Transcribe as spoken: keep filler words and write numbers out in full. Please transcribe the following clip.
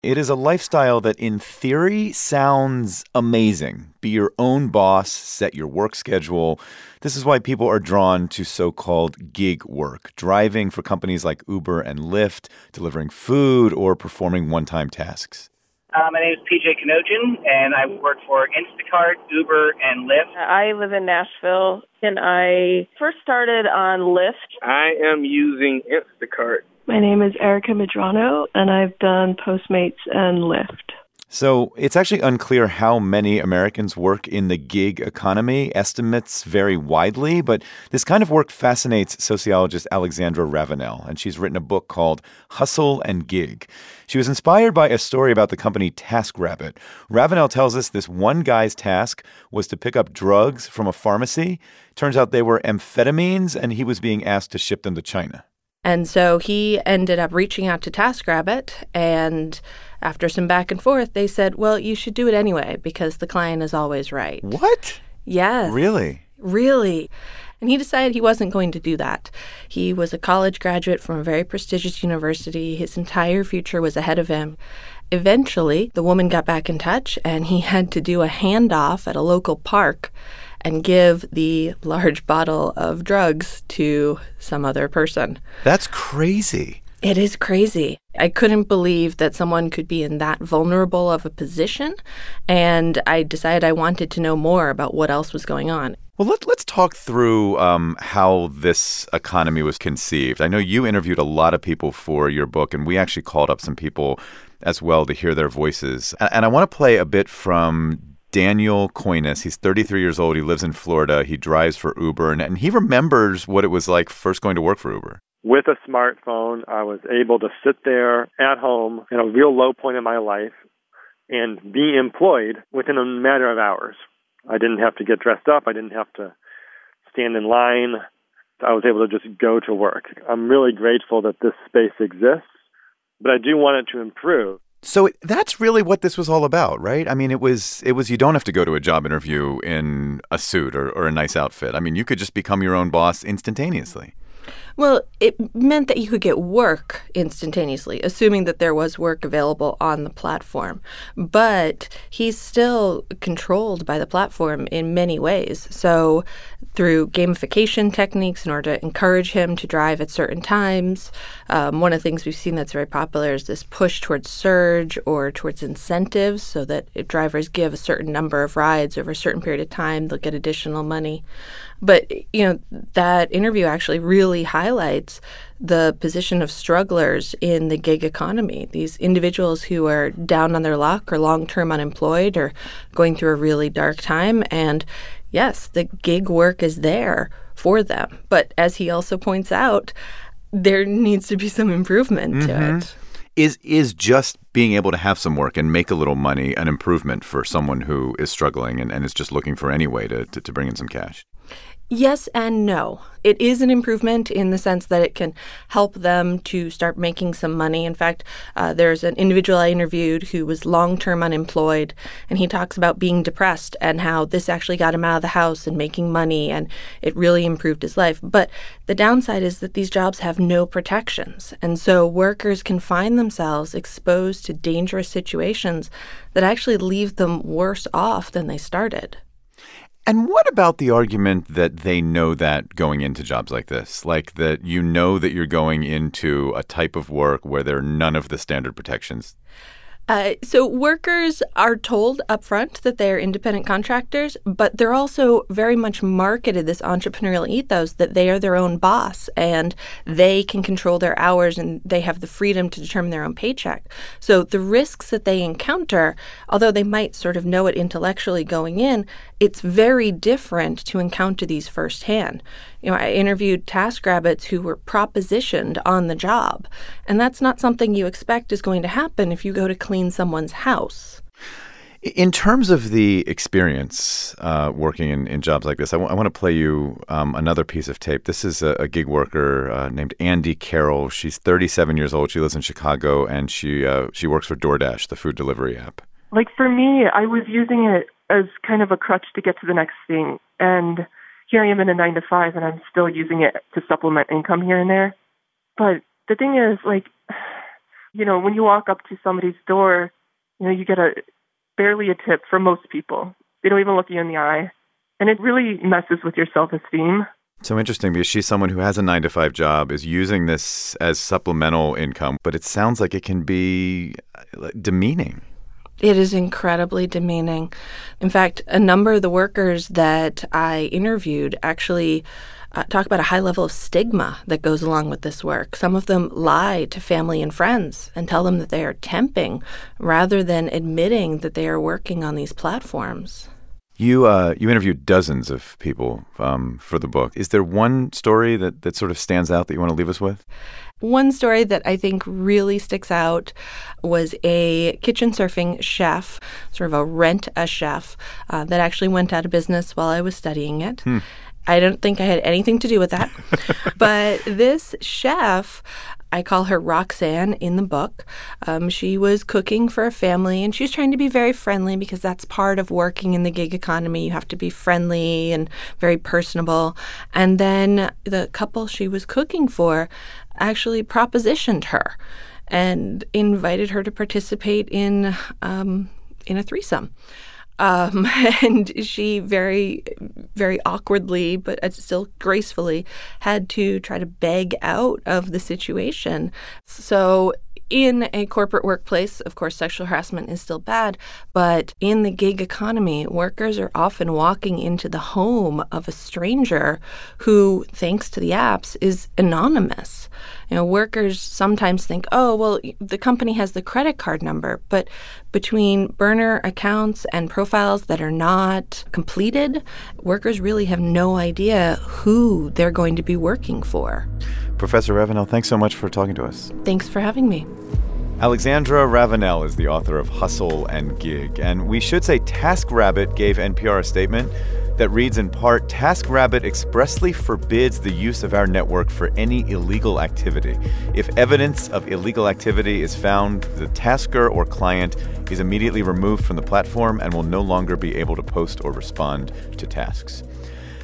It is a lifestyle that in theory sounds amazing. Be your own boss, set your work schedule. This is why people are drawn to so-called gig work, driving for companies like Uber and Lyft, delivering food, or performing one-time tasks. Uh, my name is P J Kanojian, and I work for Instacart, Uber, and Lyft. I live in Nashville, and I first started on Lyft. I am using Instacart. My name is Erica Medrano, and I've done Postmates and Lyft. So it's actually unclear how many Americans work in the gig economy. Estimates vary widely, but this kind of work fascinates sociologist Alexandra Ravenel, and she's written a book called Hustle and Gig. She was inspired by a story about the company TaskRabbit. Ravenel tells us this one guy's task was to pick up drugs from a pharmacy. Turns out they were amphetamines, and he was being asked to ship them to China. And so he ended up reaching out to TaskRabbit, and after some back and forth, they said, well, you should do it anyway because the client is always right. What? Yes. Really? Really. And he decided he wasn't going to do that. He was a college graduate from a very prestigious university. His entire future was ahead of him. Eventually, the woman got back in touch, and he had to do a handoff at a local park and give the large bottle of drugs to some other person. That's crazy. It is crazy. I couldn't believe that someone could be in that vulnerable of a position, and I decided I wanted to know more about what else was going on. Well, let, let's talk through um, how this economy was conceived. I know you interviewed a lot of people for your book, and we actually called up some people as well to hear their voices. And, and I want to play a bit from Daniel Coinis. He's thirty-three years old. He lives in Florida. He drives for Uber, and, and he remembers what it was like first going to work for Uber. With a smartphone, I was able to sit there at home in a real low point in my life and be employed within a matter of hours. I didn't have to get dressed up. I didn't have to stand in line. I was able to just go to work. I'm really grateful that this space exists, but I do want it to improve. So it, that's really what this was all about, right? I mean, it was it was you don't have to go to a job interview in a suit or, or a nice outfit. I mean, you could just become your own boss instantaneously. Well, it meant that you could get work instantaneously, assuming that there was work available on the platform. But he's still controlled by the platform in many ways. So through gamification techniques in order to encourage him to drive at certain times. Um, one of the things we've seen that's very popular is this push towards surge or towards incentives so that if drivers give a certain number of rides over a certain period of time, they'll get additional money. But, you know, that interview actually really highlights the position of strugglers in the gig economy, these individuals who are down on their luck or long-term unemployed or going through a really dark time. And yes, the gig work is there for them. But as he also points out, there needs to be some improvement mm-hmm. to it. Is is just being able to have some work and make a little money an improvement for someone who is struggling and, and is just looking for any way to, to, to bring in some cash? Yes and no. It is an improvement in the sense that it can help them to start making some money. In fact, uh, there's an individual I interviewed who was long-term unemployed, and he talks about being depressed and how this actually got him out of the house and making money, and it really improved his life. But the downside is that these jobs have no protections, and so workers can find themselves exposed to dangerous situations that actually leave them worse off than they started. And what about the argument that they know that going into jobs like this, like that you know that you're going into a type of work where there are none of the standard protections? Uh, so workers are told up front that they're independent contractors, but they're also very much marketed this entrepreneurial ethos that they are their own boss and they can control their hours and they have the freedom to determine their own paycheck. So the risks that they encounter, although they might sort of know it intellectually going in, it's very different to encounter these firsthand. You know, I interviewed TaskRabbits who were propositioned on the job, and that's not something you expect is going to happen if you go to clean someone's house. In terms of the experience uh, working in, in jobs like this, I, w- I want to play you um, another piece of tape. This is a, a gig worker uh, named Andy Carroll. She's thirty-seven years old. She lives in Chicago, and she uh, she works for DoorDash, the food delivery app. Like for me, I was using it as kind of a crutch to get to the next thing, and here I am in a nine to five, and I'm still using it to supplement income here and there. But the thing is, like, You know, when you walk up to somebody's door, you know, you get a barely a tip from most people. They don't even look you in the eye. And it really messes with your self-esteem. So interesting, because she's someone who has a nine to five job, is using this as supplemental income, but it sounds like it can be demeaning. It is incredibly demeaning. In fact, a number of the workers that I interviewed actually uh, talk about a high level of stigma that goes along with this work. Some of them lie to family and friends and tell them that they are temping rather than admitting that they are working on these platforms. You uh, you interviewed dozens of people um, for the book. Is there one story that, that sort of stands out that you want to leave us with? One story that I think really sticks out was a kitchen surfing chef, sort of a rent-a-chef, uh, that actually went out of business while I was studying it. Hmm. I don't think I had anything to do with that. But this chef, I call her Roxanne in the book. Um, she was cooking for a family, and she was trying to be very friendly because that's part of working in the gig economy. You have to be friendly and very personable. And then the couple she was cooking for actually propositioned her and invited her to participate in um, in a threesome. Um, and she very, very awkwardly, but still gracefully, had to try to beg out of the situation. So in a corporate workplace, of course, sexual harassment is still bad, but in the gig economy, workers are often walking into the home of a stranger who, thanks to the apps, is anonymous. You know, workers sometimes think, oh, well, the company has the credit card number, but between burner accounts and profiles that are not completed, workers really have no idea who they're going to be working for. Professor Ravenel, thanks so much for talking to us. Thanks for having me. Alexandra Ravenel is the author of Hustle and Gig. And we should say TaskRabbit gave N P R a statement that reads in part, TaskRabbit expressly forbids the use of our network for any illegal activity. If evidence of illegal activity is found, the tasker or client is immediately removed from the platform and will no longer be able to post or respond to tasks.